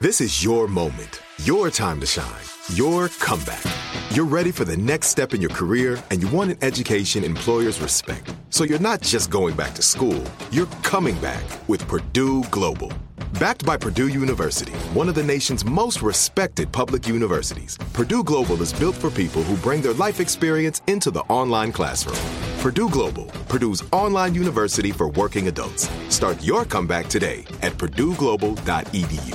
This is your moment, your time to shine, your comeback. You're ready for the next step in your career, and you want an education employers respect. So you're not just going back to school, you're coming back with Purdue Global. Backed by Purdue University, one of the nation's most respected public universities, Purdue Global is built for people who bring their life experience into the online classroom. Purdue Global, Purdue's online university for working adults. Start your comeback today at purdueglobal.edu.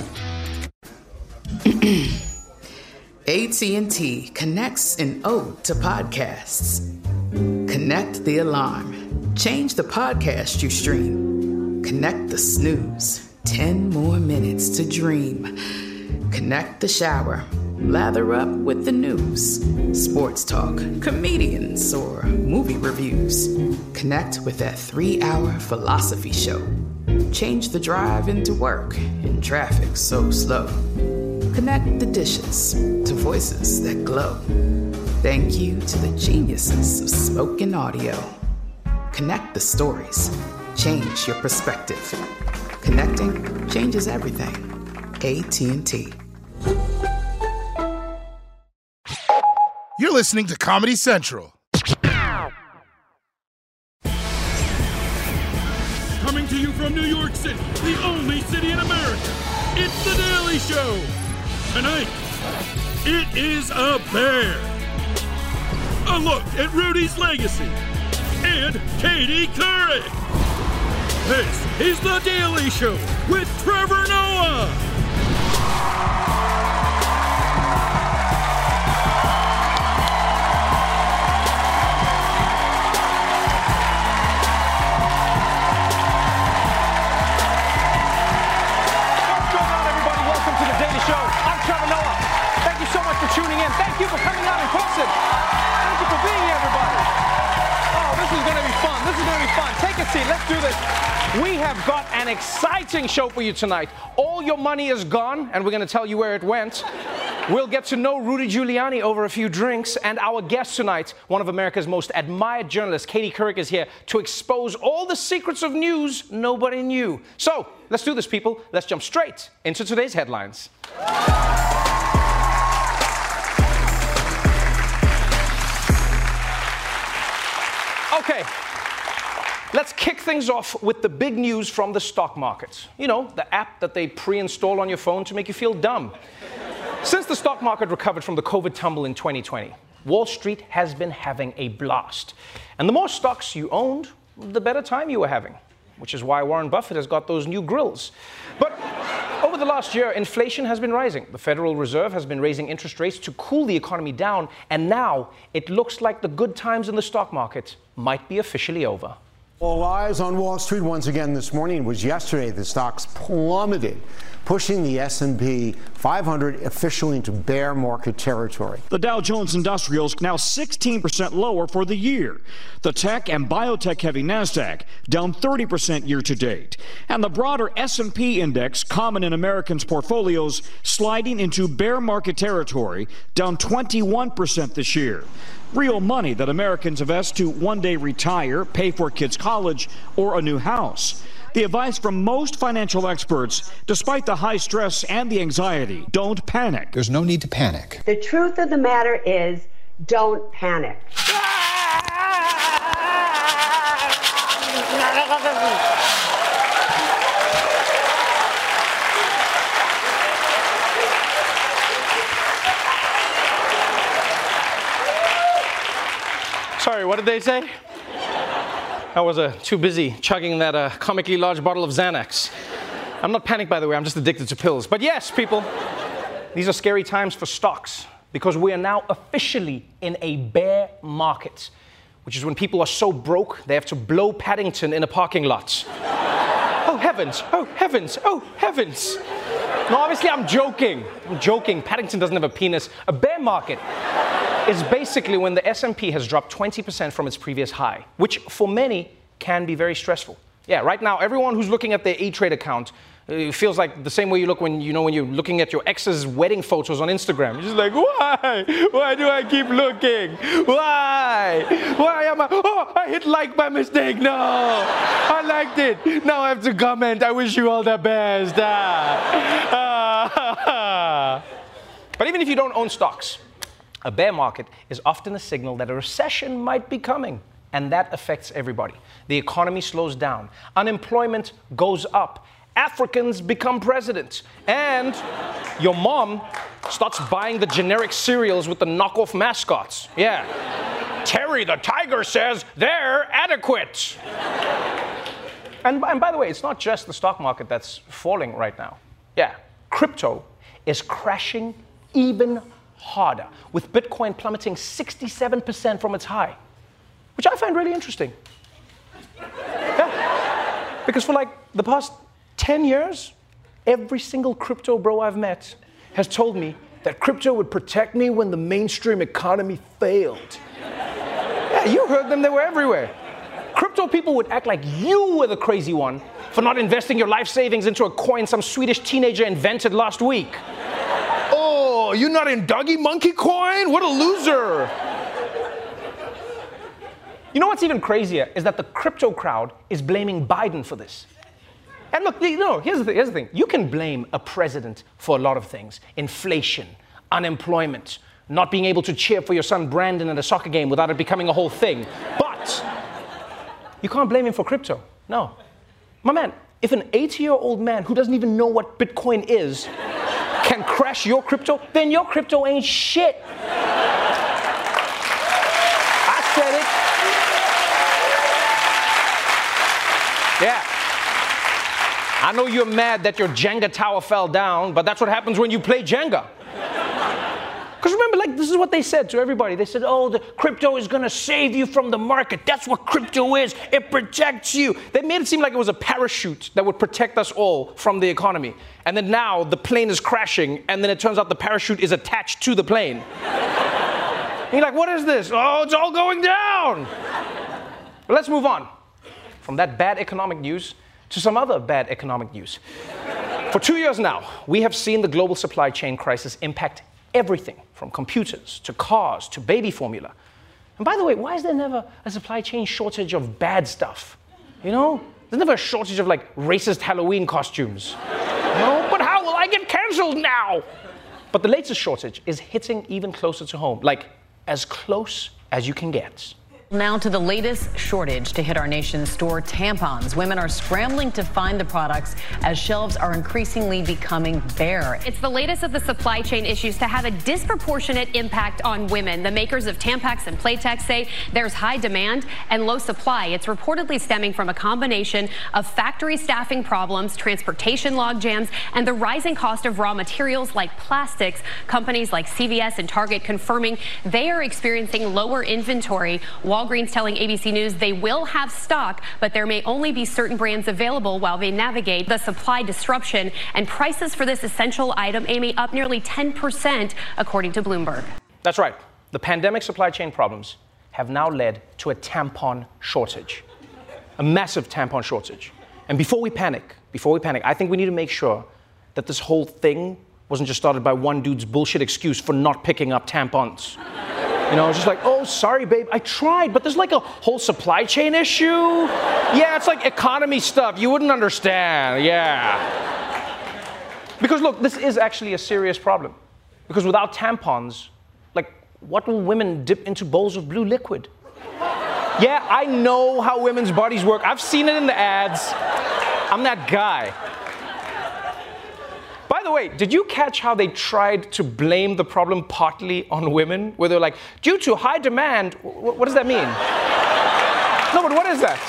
AT&T connects an ode to podcasts. Connect the alarm. Change the podcast you stream. Connect the snooze. 10 more minutes to dream. Connect the shower. Lather up with the news. Sports talk, comedians, or movie reviews. Connect with that 3-hour philosophy show. Change the drive into work in traffic so slow. Connect the dishes to voices that glow. Thank you to the geniuses of spoken audio. Connect the stories. Change your perspective. Connecting changes everything. AT&T. You're listening to Comedy Central. Coming to you from New York City, the only city in America, it's The Daily Show. Tonight, it is a bear. A look at Rudy's legacy and Katie Couric. This is The Daily Show with Trevor Noah. What's going on, everybody? Welcome to The Daily Show. I'm Trevor Noah. Thank you so much for tuning in. Thank you for coming out in person. Thank you for being here, everybody. Oh, this is going to be fun. This is going to be fun. Take a seat. Let's do this. We have got an exciting show for you tonight. All your money is gone, and we're going to tell you where it went. We'll get to know Rudy Giuliani over a few drinks, and our guest tonight, one of America's most admired journalists, Katie Couric, is here to expose all the secrets of news nobody knew. So, let's do this, people. Let's jump straight into today's headlines. Okay. Let's kick things off with the big news from the stock market. You know, the app that they pre-install on your phone to make you feel dumb. Since the stock market recovered from the COVID tumble in 2020, Wall Street has been having a blast. And the more stocks you owned, the better time you were having, which is why Warren Buffett has got those new grills. But over the last year, inflation has been rising. The Federal Reserve has been raising interest rates to cool the economy down, and now it looks like the good times in the stock market might be officially over. All eyes on Wall Street once again this morning. It was yesterday the stocks plummeted, pushing the S&P 500 officially into bear market territory. The Dow Jones Industrials now 16% lower for the year. The tech and biotech-heavy Nasdaq down 30% year to date. And the broader S&P index, common in Americans' portfolios, sliding into bear market territory, down 21% this year. Real money that Americans invest to one day retire, pay for kids' college, or a new house. The advice from most financial experts, despite the high stress and the anxiety, don't panic. There's no need to panic. The truth of the matter is, don't panic. Sorry, what did they say? I was too busy chugging that comically large bottle of Xanax. I'm not panicked, by the way, I'm just addicted to pills. But yes, people, these are scary times for stocks because we are now officially in a bear market, which is when people are so broke they have to blow Paddington in a parking lot. Oh heavens, oh heavens, oh heavens. No, obviously I'm joking. Paddington doesn't have a penis. A bear market is basically when the S&P has dropped 20% from its previous high, which for many can be very stressful. Yeah, right now, everyone who's looking at their E-Trade account feels like the same way you look when you're looking at your ex's wedding photos on Instagram. You're just like, why? Why do I keep looking? Why? Why am I? Oh, I hit like by mistake. No, I liked it. Now I have to comment. I wish you all the best. But even if you don't own stocks, a bear market is often a signal that a recession might be coming, and that affects everybody. The economy slows down, unemployment goes up, Africans become president, and your mom starts buying the generic cereals with the knockoff mascots. Yeah. Terry the tiger says they're adequate. And by the way, it's not just the stock market that's falling right now. Yeah, crypto is crashing even harder, with Bitcoin plummeting 67% from its high, which I find really interesting. Yeah. Because for like the past 10 years, every single crypto bro I've met has told me that crypto would protect me when the mainstream economy failed. Yeah, you heard them, they were everywhere. Crypto people would act like you were the crazy one for not investing your life savings into a coin some Swedish teenager invented last week. Oh, you're not in Doggy Monkey Coin? What a loser. You know what's even crazier is that the crypto crowd is blaming Biden for this. And look, here's the thing. You can blame a president for a lot of things. Inflation, unemployment, not being able to cheer for your son Brandon at a soccer game without it becoming a whole thing. But you can't blame him for crypto. No. My man, if an 80-year-old man who doesn't even know what Bitcoin is can crash your crypto, then your crypto ain't shit. I said it. Yeah. I know you're mad that your Jenga tower fell down, but that's what happens when you play Jenga. Because remember, like, this is what they said to everybody. They said, oh, the crypto is going to save you from the market. That's what crypto is. It protects you. They made it seem like it was a parachute that would protect us all from the economy. And then now the plane is crashing, and then it turns out the parachute is attached to the plane. And you're like, what is this? Oh, it's all going down. But let's move on from that bad economic news to some other bad economic news. For 2 years now, we have seen the global supply chain crisis impact everything from computers to cars to baby formula. And by the way, why is there never a supply chain shortage of bad stuff? You know, there's never a shortage of like racist Halloween costumes. No, but how will I get canceled now? But the latest shortage is hitting even closer to home, like as close as you can get. Now to the latest shortage to hit our nation's store, tampons. Women are scrambling to find the products as shelves are increasingly becoming bare. It's the latest of the supply chain issues to have a disproportionate impact on women. The makers of Tampax and Playtex say there's high demand and low supply. It's reportedly stemming from a combination of factory staffing problems, transportation logjams, and the rising cost of raw materials like plastics. Companies like CVS and Target confirming they are experiencing lower inventory. Walgreens telling ABC News they will have stock, but there may only be certain brands available while they navigate the supply disruption. And prices for this essential item aiming up nearly 10%, according to Bloomberg. That's right. The pandemic supply chain problems have now led to a tampon shortage, a massive tampon shortage. And before we panic, I think we need to make sure that this whole thing wasn't just started by one dude's bullshit excuse for not picking up tampons. You know, it's just like, oh, sorry, babe, I tried, but there's like a whole supply chain issue. Yeah, it's like economy stuff. You wouldn't understand, yeah. Because look, this is actually a serious problem. Because without tampons, like, what will women dip into bowls of blue liquid? Yeah, I know how women's bodies work. I've seen it in the ads. I'm that guy. By the way, did you catch how they tried to blame the problem partly on women? Where they're like, due to high demand, what does that mean? No, but what is that?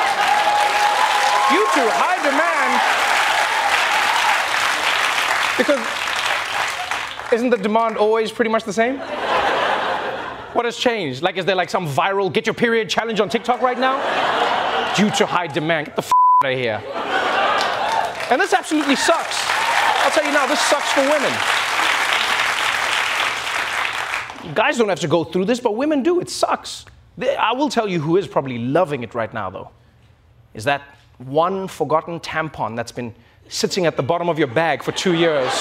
Due to high demand, because isn't the demand always pretty much the same? What has changed? Like, is there like some viral get your period challenge on TikTok right now? Due to high demand, get the f out of here. And this absolutely sucks. I'll tell you now, this sucks for women. Guys don't have to go through this, but women do. It sucks. I will tell you who is probably loving it right now, though, is that one forgotten tampon that's been sitting at the bottom of your bag for 2 years.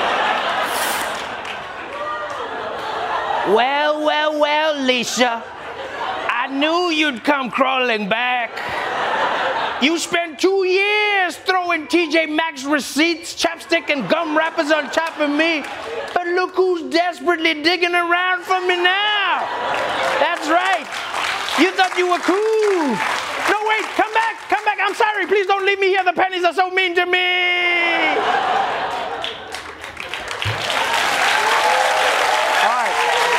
Well, Lisa. I knew you'd come crawling back. You spent 2 years throwing TJ Maxx receipts, chapstick, and gum wrappers on top of me. But look who's desperately digging around for me now. That's right. You thought you were cool. No, wait, come back. I'm sorry. Please don't leave me here. The pennies are so mean to me. All right.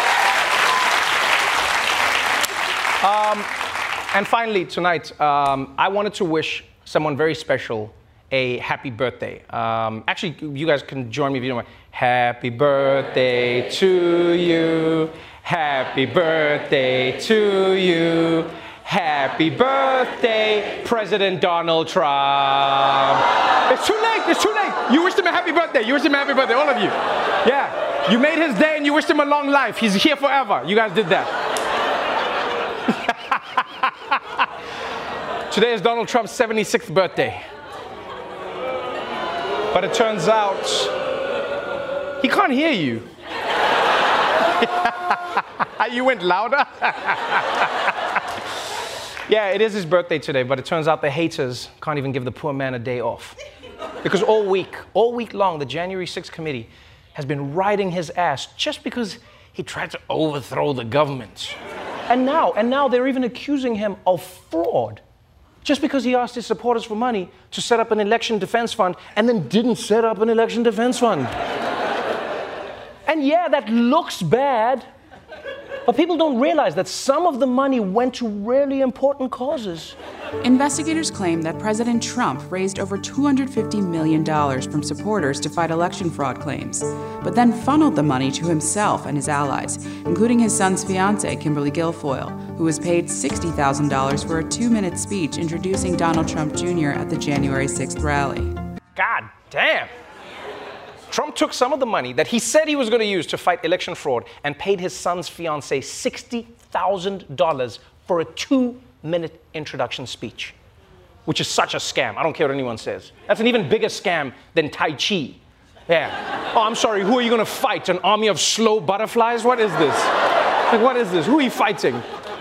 And finally, tonight, I wanted to wish someone very special a happy birthday. Actually, you guys can join me if you don't mind. Happy birthday to you. Happy birthday to you. Happy birthday, President Donald Trump. It's too late. You wished him a happy birthday. All of you. Yeah. You made his day and you wished him a long life. He's here forever. You guys did that. Today is Donald Trump's 76th birthday. But it turns out he can't hear you. You went louder? Yeah, it is his birthday today, but it turns out the haters can't even give the poor man a day off. Because all week long, the January 6th committee has been riding his ass just because he tried to overthrow the government. And now they're even accusing him of fraud. Just because he asked his supporters for money to set up an election defense fund and then didn't set up an election defense fund. And yeah, that looks bad, but people don't realize that some of the money went to really important causes. Investigators claim that President Trump raised over $250 million from supporters to fight election fraud claims, but then funneled the money to himself and his allies, including his son's fiancée, Kimberly Guilfoyle, who was paid $60,000 for a 2-minute speech introducing Donald Trump Jr. at the January 6th rally. God damn. Trump took some of the money that he said he was going to use to fight election fraud and paid his son's fiancée $60,000 for a 2-minute introduction speech, which is such a scam. I don't care what anyone says. That's an even bigger scam than Tai Chi. Yeah. Oh, I'm sorry, who are you going to fight? An army of slow butterflies? What is this? Like, what is this? Who are you fighting?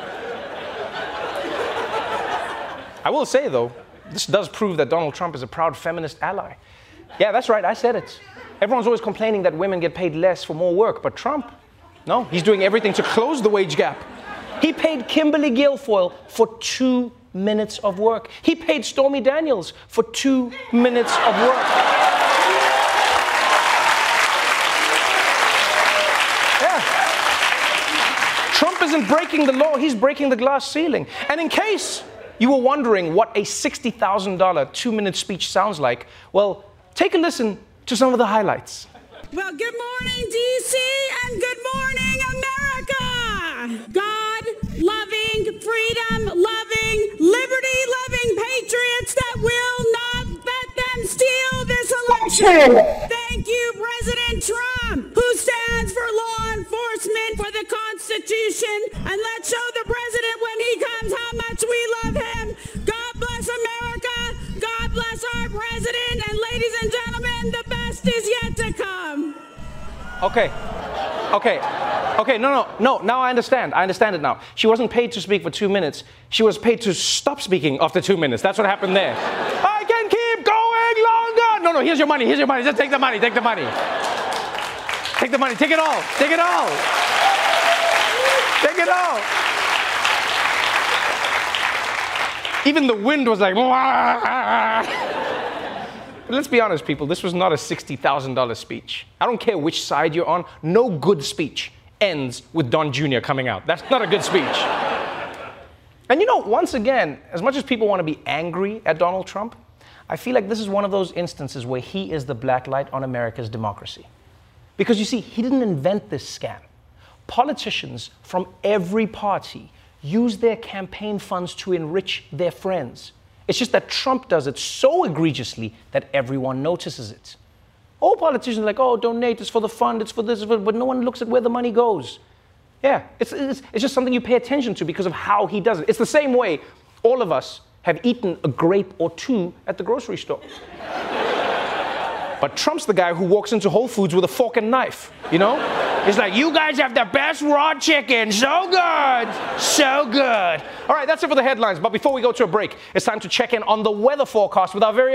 I will say, though, this does prove that Donald Trump is a proud feminist ally. Yeah, that's right, I said it. Everyone's always complaining that women get paid less for more work, but Trump, no, he's doing everything to close the wage gap. He paid Kimberly Guilfoyle for 2 minutes of work. He paid Stormy Daniels for 2 minutes of work. Yeah. Trump isn't breaking the law, he's breaking the glass ceiling. And in case you were wondering what a $60,000 2-minute speech sounds like, well, take a listen to some of the highlights. Well, good morning, D.C., and good morning, America! God-loving, freedom-loving, liberty-loving patriots that will not let them steal this election. Thank you, President Trump, who stands for law enforcement, for the Constitution, and let's show the president when he comes how much we love him. God bless America. God bless our president, and ladies and gentlemen, the best is yet to come. Okay, no, now I understand it now. She wasn't paid to speak for 2 minutes. She was paid to stop speaking after 2 minutes. That's what happened there. I can keep going longer. No, here's your money, just take the money. Take the money, take it all. Even the wind was like, let's be honest, people, this was not a $60,000 speech. I don't care which side you're on. No good speech ends with Don Jr. coming out. That's not a good speech. And you know, once again, as much as people want to be angry at Donald Trump, I feel like this is one of those instances where he is the black light on America's democracy. Because you see, he didn't invent this scam. Politicians from every party use their campaign funds to enrich their friends. It's just that Trump does it so egregiously that everyone notices it. All politicians are like, oh, donate, it's for the fund, it's for this, but no one looks at where the money goes. Yeah, it's just something you pay attention to because of how he does it. It's the same way all of us have eaten a grape or two at the grocery store. But Trump's the guy who walks into Whole Foods with a fork and knife, you know? He's like, you guys have the best raw chicken, so good. All right, that's it for the headlines, but before we go to a break, it's time to check in on the weather forecast with our very own Desi Lydic, everybody. Good morning, DC, and good morning, America. It's the Daily Show. And I, it is a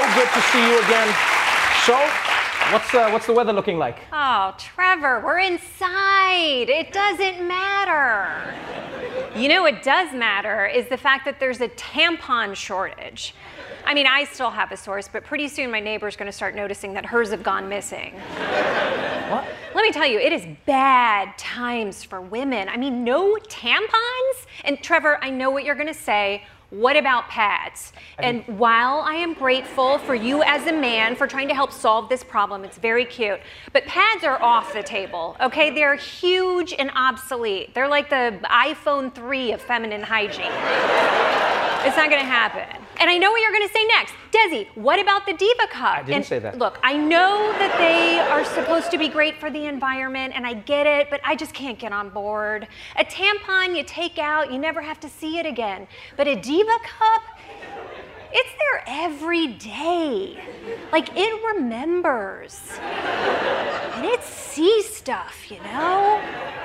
good to see you again. So, what's the weather looking like? Oh, Trevor, we're inside. It doesn't matter. You know what does matter is the fact that there's a tampon shortage. I mean, I still have a source, but pretty soon my neighbor's going to start noticing that hers have gone missing. What? Let me tell you, it is bad times for women. I mean, no tampons? And Trevor, I know what you're going to say. What about pads? And while I am grateful for you as a man for trying to help solve this problem, it's very cute, but pads are off the table, okay? They're huge and obsolete. They're like the iPhone 3 of feminine hygiene. It's not gonna happen. And I know what you're gonna say next. Desi, what about the Diva Cup? I didn't say that. Look, I know that they are supposed to be great for the environment, and I get it, but I just can't get on board. A tampon you take out, you never have to see it again. But a Diva Cup, it's there every day. Like, it remembers. And it sees stuff, you know?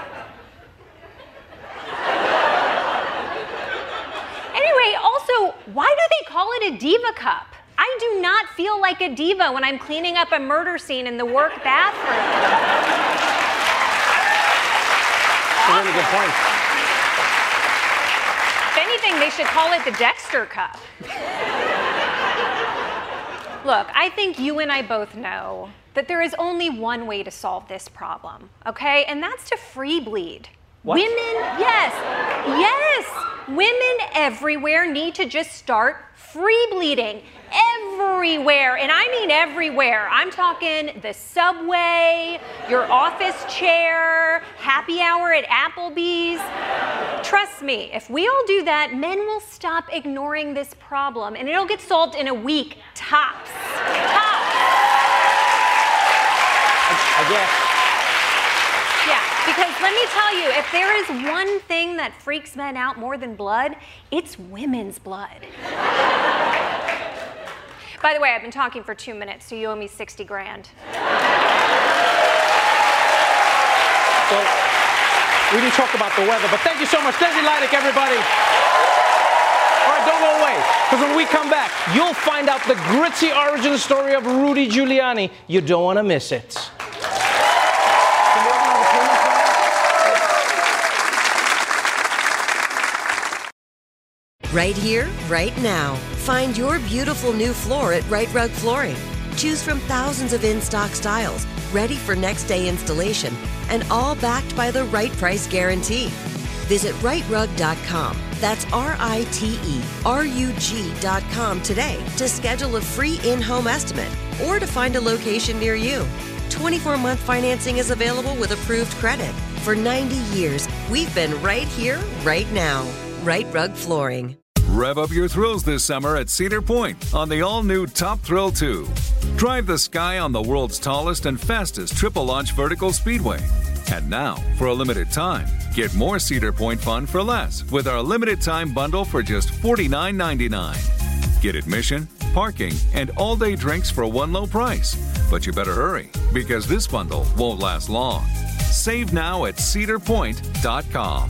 Anyway, also, why do they call it a Diva Cup? I do not feel like a diva when I'm cleaning up a murder scene in the work bathroom. That's a really good point. If anything, they should call it the Dexter Cup. Look, I think you and I both know that there is only one way to solve this problem, okay? And that's to free bleed. What? Women, yes, women everywhere need to just start free bleeding. Everywhere, and I mean everywhere. I'm talking the subway, your office chair, happy hour at Applebee's. Trust me, if we all do that, men will stop ignoring this problem, and it'll get solved in a week, tops. I guess. Yeah, because let me tell you, if there is one thing that freaks men out more than blood, it's women's blood. By the way, I've been talking for 2 minutes, so you owe me 60 grand. So, we didn't talk about the weather, but thank you so much. Desi Lydic, everybody. All right, don't go away, because when we come back, you'll find out the gritty origin story of Rudy Giuliani. You don't want to miss it. Right here, right now. Find your beautiful new floor at Right Rug Flooring. Choose from thousands of in-stock styles, ready for next day installation, and all backed by the right price guarantee. Visit rightrug.com. That's RITERUG.com today to schedule a free in-home estimate or to find a location near you. 24-month financing is available with approved credit. For 90 years, we've been right here, right now. Right Rug Flooring. Rev up your thrills this summer at Cedar Point on the all-new Top Thrill 2. Drive the sky on the world's tallest and fastest triple-launch vertical speedway. And now, for a limited time, get more Cedar Point fun for less with our limited-time bundle for just $49.99. Get admission, parking, and all-day drinks for one low price. But you better hurry, because this bundle won't last long. Save now at cedarpoint.com.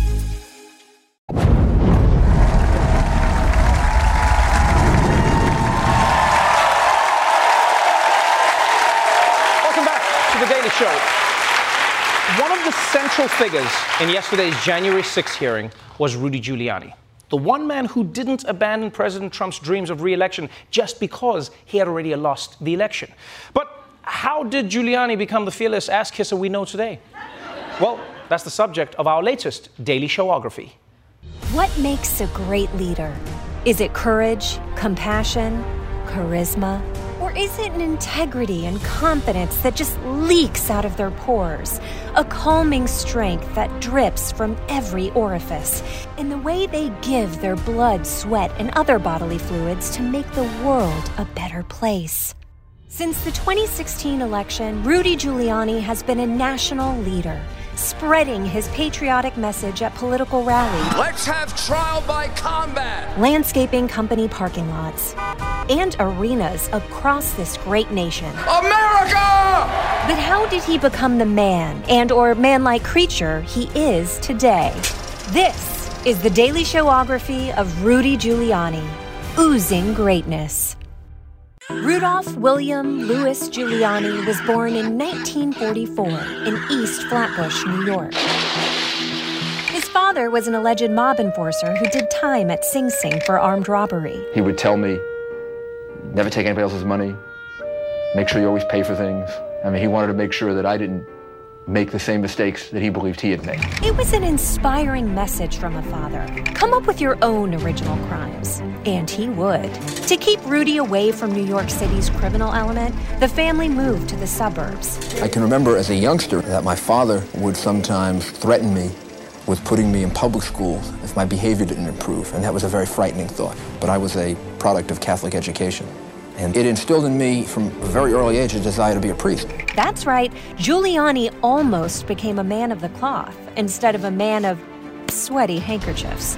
The Daily Show. One of the central figures in yesterday's January 6th hearing was Rudy Giuliani, the one man who didn't abandon President Trump's dreams of re-election just because he had already lost the election. But how did Giuliani become the fearless ass-kisser we know today? Well, that's the subject of our latest Daily Showography. What makes a great leader? Is it courage, compassion, charisma? Or is it an integrity and confidence that just leaks out of their pores? A calming strength that drips from every orifice in the way they give their blood, sweat, and other bodily fluids to make the world a better place. Since the 2016 election, Rudy Giuliani has been a national leader, spreading his patriotic message at political rallies. Let's have trial by combat. Landscaping company parking lots and arenas across this great nation. America! But how did he become the man and/or man-like creature he is today? This is the Daily Showography of Rudy Giuliani, oozing greatness. Rudolph William Louis Giuliani was born in 1944 in East Flatbush, New York. His father was an alleged mob enforcer who did time at Sing Sing for armed robbery. He would tell me, never take anybody else's money, make sure you always pay for things. I mean, he wanted to make sure that I didn't make the same mistakes that he believed he had made. It was an inspiring message from a father. Come up with your own original crimes. And he would. To keep Rudy away from New York City's criminal element, the family moved to the suburbs. I can remember as a youngster that my father would sometimes threaten me with putting me in public school if my behavior didn't improve, and that was a very frightening thought. But I was a product of Catholic education, and it instilled in me from a very early age a desire to be a priest. That's right, Giuliani almost became a man of the cloth instead of a man of sweaty handkerchiefs.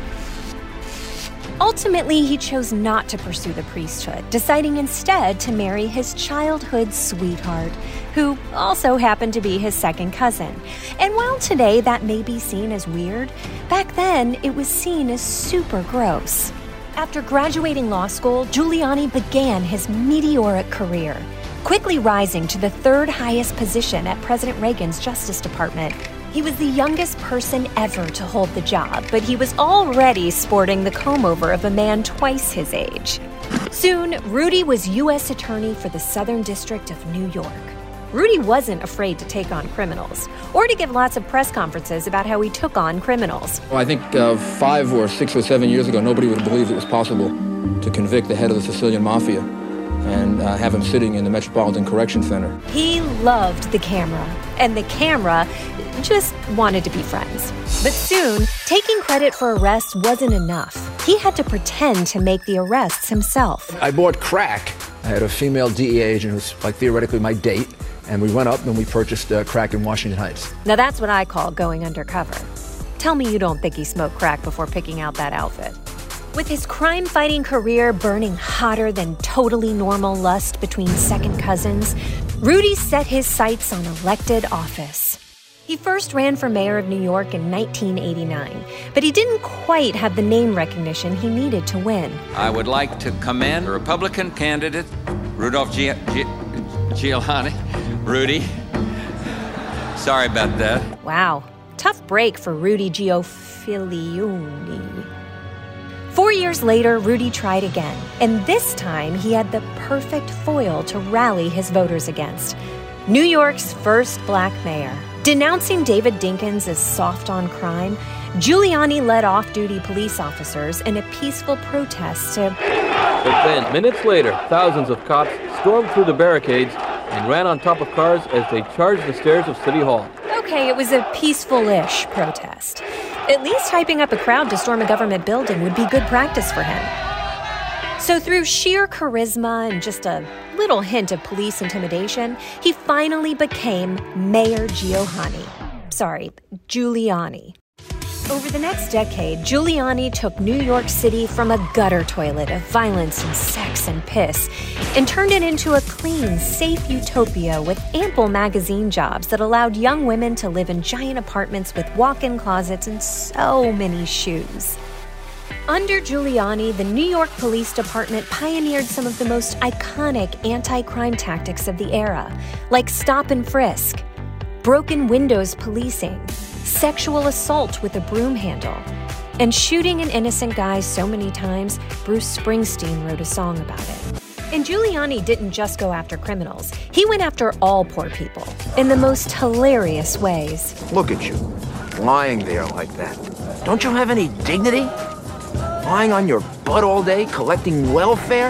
Ultimately, he chose not to pursue the priesthood, deciding instead to marry his childhood sweetheart, who also happened to be his second cousin. And while today that may be seen as weird, back then it was seen as super gross. After graduating law school, Giuliani began his meteoric career, quickly rising to the third highest position at President Reagan's Justice Department. He was the youngest person ever to hold the job, but he was already sporting the comb-over of a man twice his age. Soon, Rudy was U.S. Attorney for the Southern District of New York. Rudy wasn't afraid to take on criminals, or to give lots of press conferences about how he took on criminals. Well, I think 5 or 6 or 7 years ago, nobody would have believed it was possible to convict the head of the Sicilian Mafia and have him sitting in the Metropolitan Correction Center. He loved the camera, and the camera just wanted to be friends. But soon, taking credit for arrests wasn't enough. He had to pretend to make the arrests himself. I bought crack. I had a female DEA agent who was theoretically my date, and we went up and we purchased crack in Washington Heights. Now that's what I call going undercover. Tell me you don't think he smoked crack before picking out that outfit. With his crime-fighting career burning hotter than totally normal lust between second cousins, Rudy set his sights on elected office. He first ran for mayor of New York in 1989, but he didn't quite have the name recognition he needed to win. I would like to commend Republican candidate Rudolph Giuliani. Rudy. Sorry about that. Wow, tough break for Rudy Giuliani. 4 years later, Rudy tried again, and this time he had the perfect foil to rally his voters against. New York's first black mayor. Denouncing David Dinkins as soft on crime, Giuliani led off-duty police officers in a peaceful protest to... But then, minutes later, thousands of cops stormed through the barricades and ran on top of cars as they charged the stairs of City Hall. Okay, it was a peaceful-ish protest. At least hyping up a crowd to storm a government building would be good practice for him. So through sheer charisma and just a little hint of police intimidation, he finally became Mayor Giuliani. Over the next decade, Giuliani took New York City from a gutter toilet of violence and sex and piss and turned it into a clean, safe utopia with ample magazine jobs that allowed young women to live in giant apartments with walk-in closets and so many shoes. Under Giuliani, the New York Police Department pioneered some of the most iconic anti-crime tactics of the era, like stop and frisk, broken windows policing, sexual assault with a broom handle, and shooting an innocent guy so many times, Bruce Springsteen wrote a song about it. And Giuliani didn't just go after criminals. He went after all poor people in the most hilarious ways. Look at you, lying there like that. Don't you have any dignity? Lying on your butt all day, collecting welfare?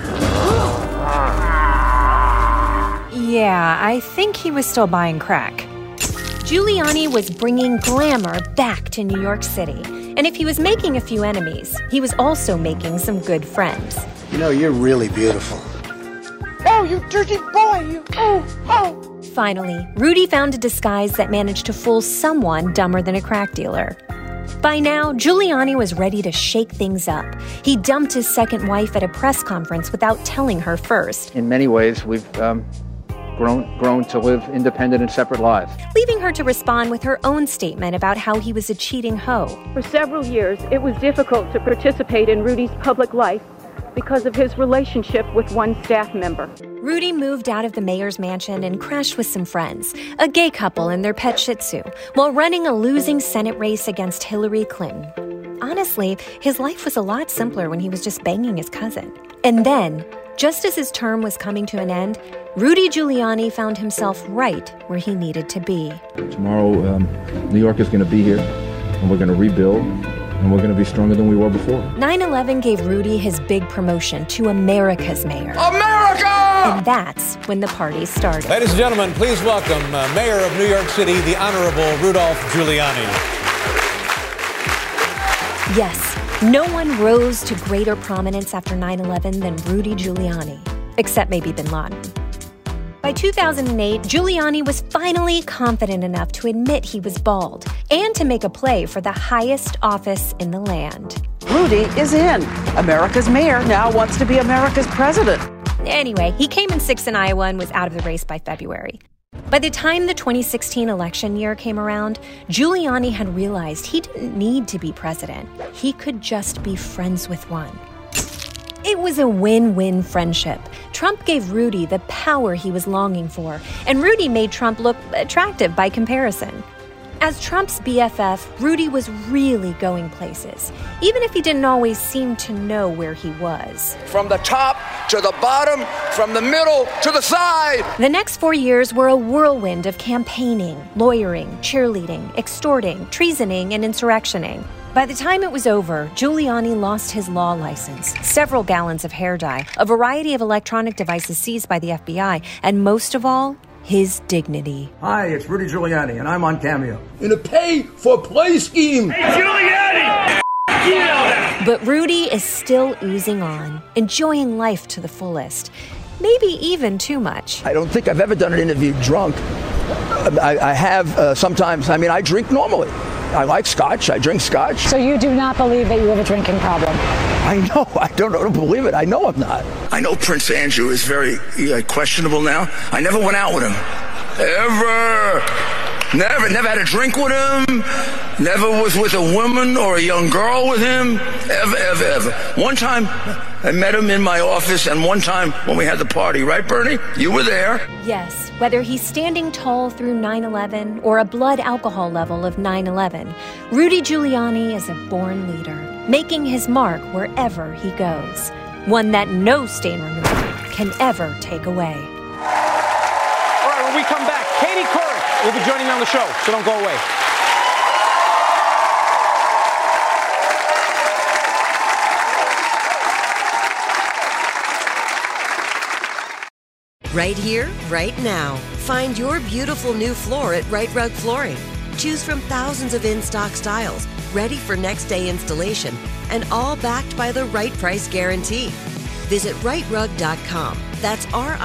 Yeah, I think he was still buying crack. Giuliani was bringing glamour back to New York City. And if he was making a few enemies, he was also making some good friends. You know, you're really beautiful. Oh, you dirty boy, you. Oh. Finally, Rudy found a disguise that managed to fool someone dumber than a crack dealer. By now, Giuliani was ready to shake things up. He dumped his second wife at a press conference without telling her first. In many ways, we've grown to live independent and separate lives. Leaving her to respond with her own statement about how he was a cheating hoe. For several years, it was difficult to participate in Rudy's public life because of his relationship with one staff member. Rudy moved out of the mayor's mansion and crashed with some friends, a gay couple and their pet Shih Tzu, while running a losing Senate race against Hillary Clinton. Honestly, his life was a lot simpler when he was just banging his cousin. And then, just as his term was coming to an end, Rudy Giuliani found himself right where he needed to be. Tomorrow, New York is going to be here, and we're going to rebuild, and we're going to be stronger than we were before. 9/11 gave Rudy his big promotion to America's mayor. America! And that's when the party started. Ladies and gentlemen, please welcome Mayor of New York City, the Honorable Rudolph Giuliani. Yes, no one rose to greater prominence after 9/11 than Rudy Giuliani, except maybe Bin Laden. By 2008, Giuliani was finally confident enough to admit he was bald and to make a play for the highest office in the land. Rudy is in. America's mayor now wants to be America's president. Anyway, he came in sixth in Iowa and was out of the race by February. By the time the 2016 election year came around, Giuliani had realized he didn't need to be president. He could just be friends with one. It was a win-win friendship. Trump gave Rudy the power he was longing for, and Rudy made Trump look attractive by comparison. As Trump's BFF, Rudy was really going places, even if he didn't always seem to know where he was. From the top to the bottom, from the middle to the side. The next 4 years were a whirlwind of campaigning, lawyering, cheerleading, extorting, treasoning, and insurrectioning. By the time it was over, Giuliani lost his law license, several gallons of hair dye, a variety of electronic devices seized by the FBI, and most of all, his dignity. Hi, it's Rudy Giuliani, and I'm on Cameo. In a pay-for-play scheme. Hey, Giuliani! But Rudy is still oozing on, enjoying life to the fullest. Maybe even too much. I don't think I've ever done an interview drunk. I have sometimes. I mean, I drink normally. I like scotch. I drink scotch. So you do not believe that you have a drinking problem? I know. I don't believe it. I know I'm not. I know Prince Andrew is very questionable now. I never went out with him. Ever. Never had a drink with him. Never was with a woman or a young girl with him. Ever. One time I met him in my office, and one time when we had the party, right, Bernie? You were there. Yes, whether he's standing tall through 9/11 or a blood alcohol level of 9/11, Rudy Giuliani is a born leader, making his mark wherever he goes. One that no stain remover can ever take away. All right, when we come back, Katie Couric will be joining me on the show, so don't go away. Right here, right now. Find your beautiful new floor at Right Rug Flooring. Choose from thousands of in-stock styles, ready for next day installation, and all backed by the right price guarantee. Visit rightrug.com. That's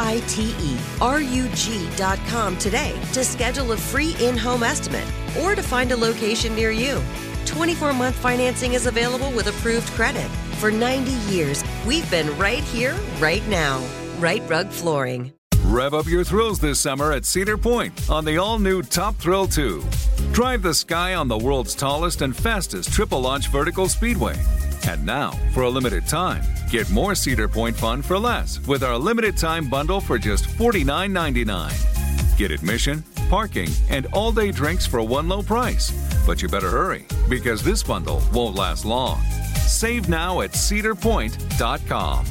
RITERUG.com today to schedule a free in-home estimate or to find a location near you. 24-month financing is available with approved credit. For 90 years, we've been right here, right now. Right Rug Flooring. Rev up your thrills this summer at Cedar Point on the all-new Top Thrill 2. Drive the sky on the world's tallest and fastest triple-launch vertical speedway. And now, for a limited time, get more Cedar Point fun for less with our limited-time bundle for just $49.99. Get admission, parking, and all-day drinks for one low price. But you better hurry, because this bundle won't last long. Save now at cedarpoint.com.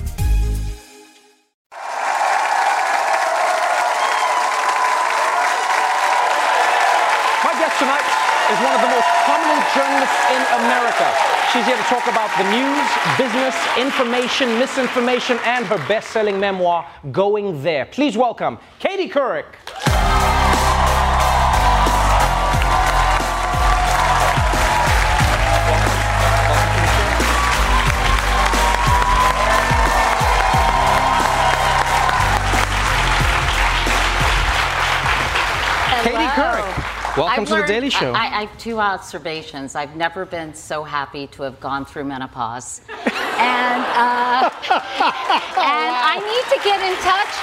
Tonight is one of the most prominent journalists in America. She's here to talk about the news, business, information, misinformation, and her best-selling memoir, Going There. Please welcome Katie Couric. Katie Couric. Welcome to The Daily Show. I have two observations. I've never been so happy to have gone through menopause. And I need to get in touch.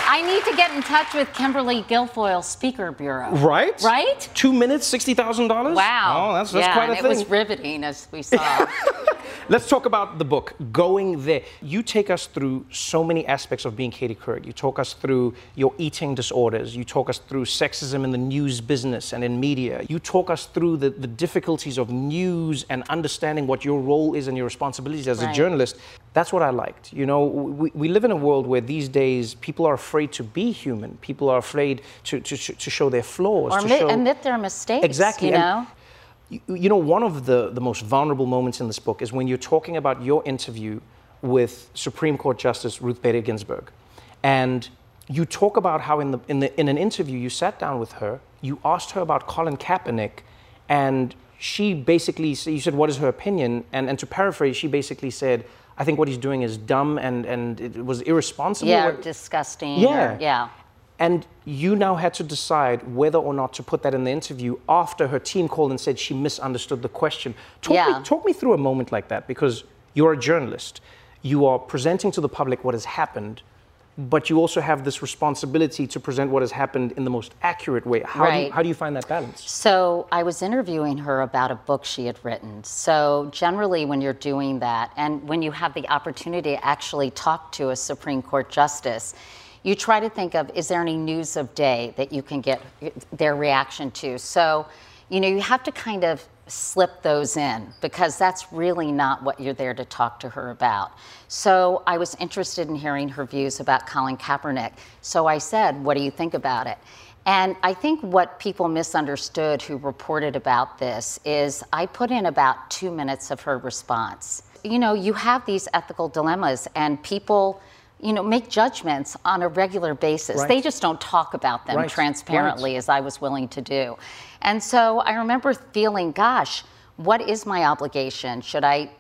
I need to get in touch with Kimberly Guilfoyle's speaker bureau. Right? Right? 2 minutes, $60,000? Wow. Oh, that's quite a thing. It was riveting, as we saw. Let's talk about the book, Going There. You take us through so many aspects of being Katie Couric. You talk us through your eating disorders. You talk us through sexism in the news business and in media. You talk us through the difficulties of news and understanding what your role is and your responsibilities as a journalist. That's what I liked. You know, we live in a world where these days people are afraid to be human. People are afraid to show their flaws. Or admit their mistakes. Exactly. You know? You know, one of the most vulnerable moments in this book is when you're talking about your interview with Supreme Court Justice Ruth Bader Ginsburg. And you talk about how in an interview you sat down with her, you asked her about Colin Kaepernick, and she basically, you said, what is her opinion? And to paraphrase, she basically said, I think what he's doing is dumb and it was irresponsible. Yeah, disgusting. Yeah. And you now had to decide whether or not to put that in the interview after her team called and said she misunderstood the question. Talk me through a moment like that, because you're a journalist. You are presenting to the public what has happened, but you also have this responsibility to present what has happened in the most accurate way. How do you find that balance? So I was interviewing her about a book she had written. So generally when you're doing that, and when you have the opportunity to actually talk to a Supreme Court justice, you try to think of, is there any news of day that you can get their reaction to? So, you know, you have to kind of slip those in, because that's really not what you're there to talk to her about. So I was interested in hearing her views about Colin Kaepernick. So I said, what do you think about it? And I think what people misunderstood who reported about this is I put in about 2 minutes of her response. You know, you have these ethical dilemmas, and people, you know, make judgments on a regular basis. They just don't talk about them transparently, as I was willing to do. And so I remember feeling, gosh, what is my obligation? Should I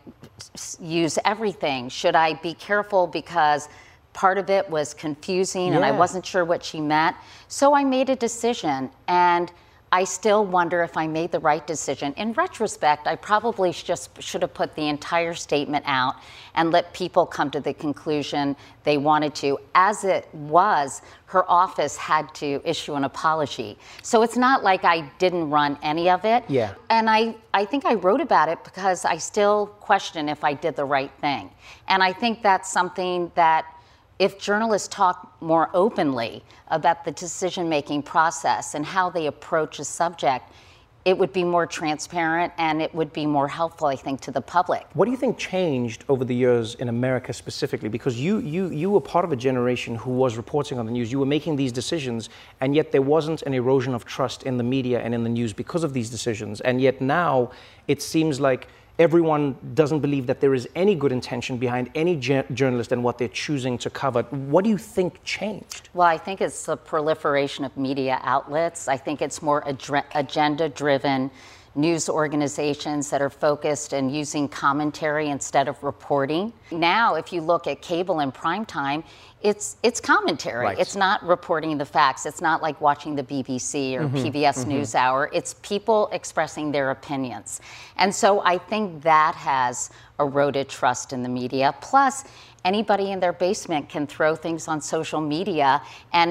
use everything? Should I be careful because part of it was confusing and I wasn't sure what she meant? So I made a decision, and I still wonder if I made the right decision. In retrospect, I probably just should have put the entire statement out and let people come to the conclusion they wanted to. As it was, her office had to issue an apology. So it's not like I didn't run any of it. Yeah. And I think I wrote about it because I still question if I did the right thing. And I think that's something that, if journalists talk more openly about the decision-making process and how they approach a subject, it would be more transparent and it would be more helpful, I think, to the public. What do you think changed over the years in America specifically? Because you were part of a generation who was reporting on the news. You were making these decisions, and yet there wasn't an erosion of trust in the media and in the news because of these decisions. And yet now it seems like everyone doesn't believe that there is any good intention behind any journalist and what they're choosing to cover. What do you think changed? Well, I think it's the proliferation of media outlets. I think it's more agenda-driven news organizations that are focused and using commentary instead of reporting. Now, if you look at cable and primetime, it's commentary. It's not reporting the facts. It's not like watching the BBC or PBS NewsHour. It's people expressing their opinions. And so I think that has eroded trust in the media. Plus, anybody in their basement can throw things on social media, and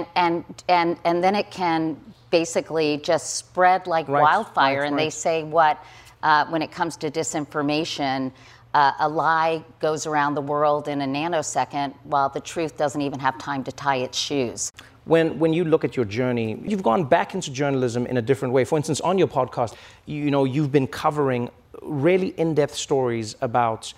then it can basically just spread like wildfire. And they say when it comes to disinformation, a lie goes around the world in a nanosecond, while the truth doesn't even have time to tie its shoes. When you look at your journey, you've gone back into journalism in a different way. For instance, on your podcast, you've been covering really in-depth stories about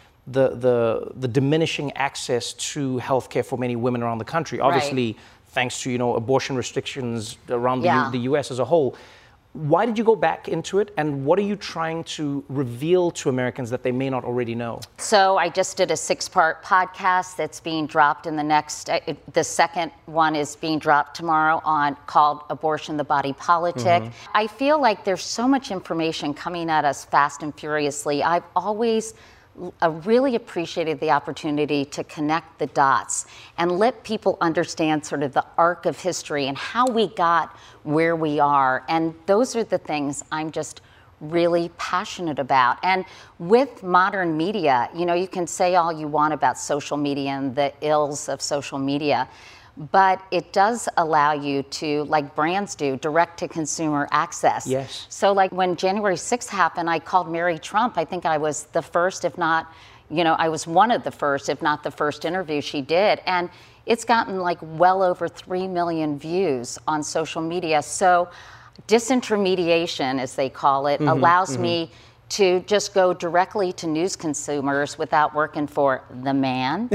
the diminishing access to healthcare for many women around the country. Obviously, thanks to abortion restrictions around the U.S. as a whole. Why did you go back into it, and what are you trying to reveal to Americans that they may not already know? So I just did a 6-part podcast that's being dropped in the second one is being dropped tomorrow called Abortion, the Body Politic. I feel like there's so much information coming at us fast and furiously. I've always really appreciated the opportunity to connect the dots and let people understand sort of the arc of history and how we got where we are. And those are the things I'm just really passionate about. And with modern media, you can say all you want about social media and the ills of social media, but it does allow you to, like brands do, direct-to-consumer access. Yes. So like when January 6th happened, I called Mary Trump. I think I was the first, if not, I was one of the first, if not the first interview she did. And it's gotten like well over 3 million views on social media. So disintermediation, as they call it, allows me to just go directly to news consumers without working for the man.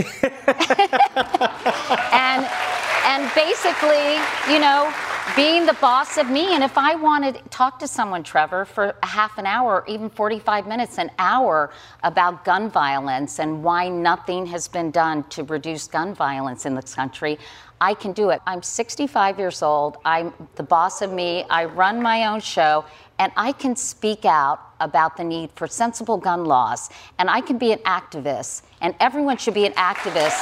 and basically, being the boss of me. And if I want to talk to someone, Trevor, for a half an hour, or even 45 minutes, an hour about gun violence and why nothing has been done to reduce gun violence in this country, I can do it. I'm 65 years old. I'm the boss of me. I run my own show, and I can speak out about the need for sensible gun laws. And I can be an activist, and everyone should be an activist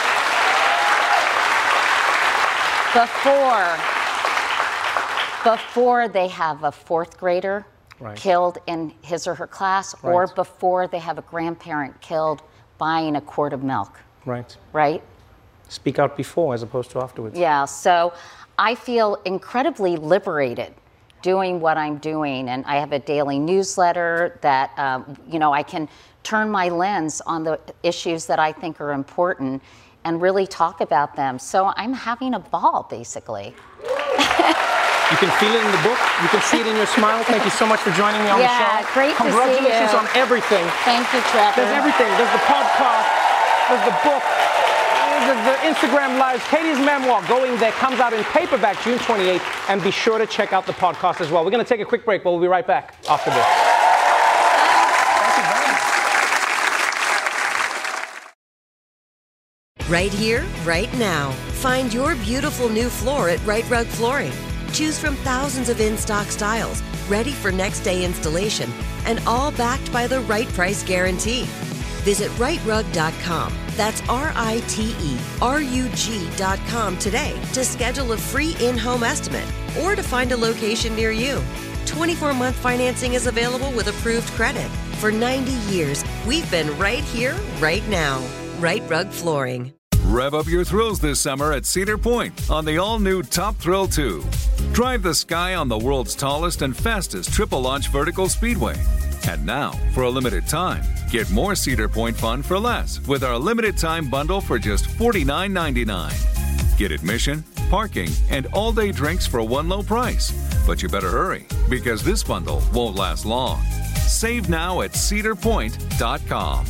before they have a fourth grader killed in his or her class, or before they have a grandparent killed buying a quart of milk. Right? Speak out before as opposed to afterwards. Yeah, so I feel incredibly liberated doing what I'm doing, and I have a daily newsletter that, I can turn my lens on the issues that I think are important and really talk about them. So I'm having a ball, basically. You can feel it in the book. You can see it in your smile. Thank you so much for joining me on the show. Yeah, great to see you. Congratulations on everything. Thank you, Trevor. There's everything. There's the podcast. There's the book. There's the Instagram Lives. Katie's memoir, Going There, comes out in paperback June 28th. And be sure to check out the podcast as well. We're going to take a quick break, but we'll be right back after this. Right here, right now. Find your beautiful new floor at Right Rug Flooring. Choose from thousands of in-stock styles, ready for next day installation, and all backed by the right price guarantee. Visit rightrug.com. That's RITERUG.com today to schedule a free in-home estimate or to find a location near you. 24-month financing is available with approved credit. For 90 years, we've been right here, right now. Right Rug Flooring. Rev up your thrills this summer at Cedar Point on the all-new Top Thrill 2. Drive the sky on the world's tallest and fastest triple-launch vertical speedway. And now, for a limited time, get more Cedar Point fun for less with our limited-time bundle for just $49.99. Get admission, parking, and all-day drinks for one low price. But you better hurry, because this bundle won't last long. Save now at cedarpoint.com.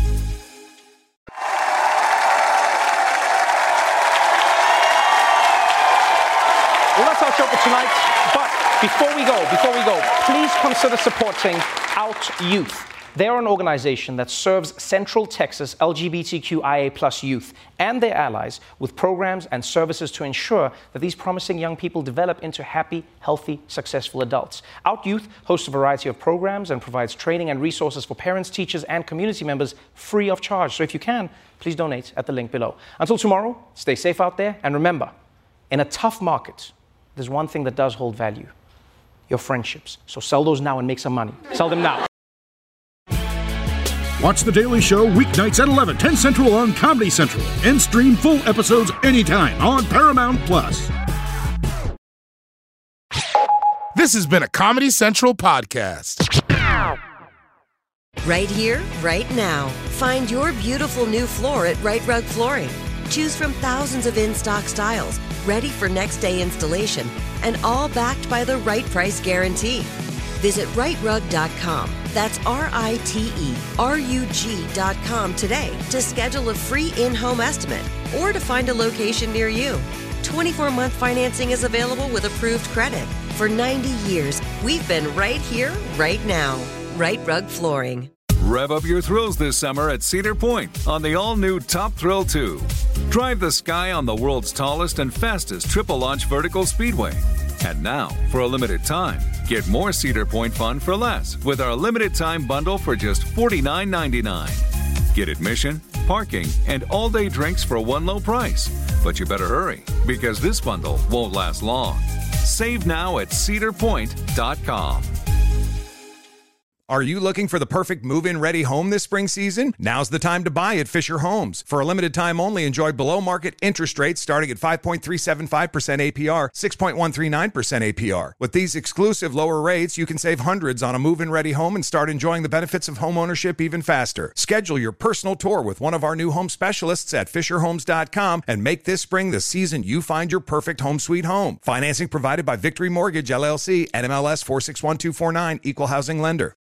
Well, that's our show for tonight. But before we go, please consider supporting Out Youth. They're an organization that serves Central Texas LGBTQIA+ youth and their allies with programs and services to ensure that these promising young people develop into happy, healthy, successful adults. Out Youth hosts a variety of programs and provides training and resources for parents, teachers, and community members free of charge. So if you can, please donate at the link below. Until tomorrow, stay safe out there, and remember, in a tough market, there's one thing that does hold value: your friendships. So sell those now and make some money. Sell them now. Watch The Daily Show weeknights at 11, 10 Central on Comedy Central. And stream full episodes anytime on Paramount+. This has been a Comedy Central podcast. Right here, right now. Find your beautiful new floor at Right Rug Flooring. Choose from thousands of in-stock styles, ready for next day installation, and all backed by the right price guarantee. Visit rightrug.com. That's RITERUG.com today to schedule a free in-home estimate or to find a location near you. 24-month financing is available with approved credit. For 90 years, we've been right here, right now. Right Rug Flooring. Rev up your thrills this summer at Cedar Point on the all-new Top Thrill 2. Drive the sky on the world's tallest and fastest triple-launch vertical speedway. And now, for a limited time, get more Cedar Point fun for less with our limited-time bundle for just $49.99. Get admission, parking, and all-day drinks for one low price. But you better hurry, because this bundle won't last long. Save now at cedarpoint.com. Are you looking for the perfect move-in ready home this spring season? Now's the time to buy at Fisher Homes. For a limited time only, enjoy below-market interest rates starting at 5.375% APR, 6.139% APR. With these exclusive lower rates, you can save hundreds on a move-in ready home and start enjoying the benefits of homeownership even faster. Schedule your personal tour with one of our new home specialists at FisherHomes.com and make this spring the season you find your perfect home sweet home. Financing provided by Victory Mortgage, LLC, NMLS 461249, Equal Housing Lender.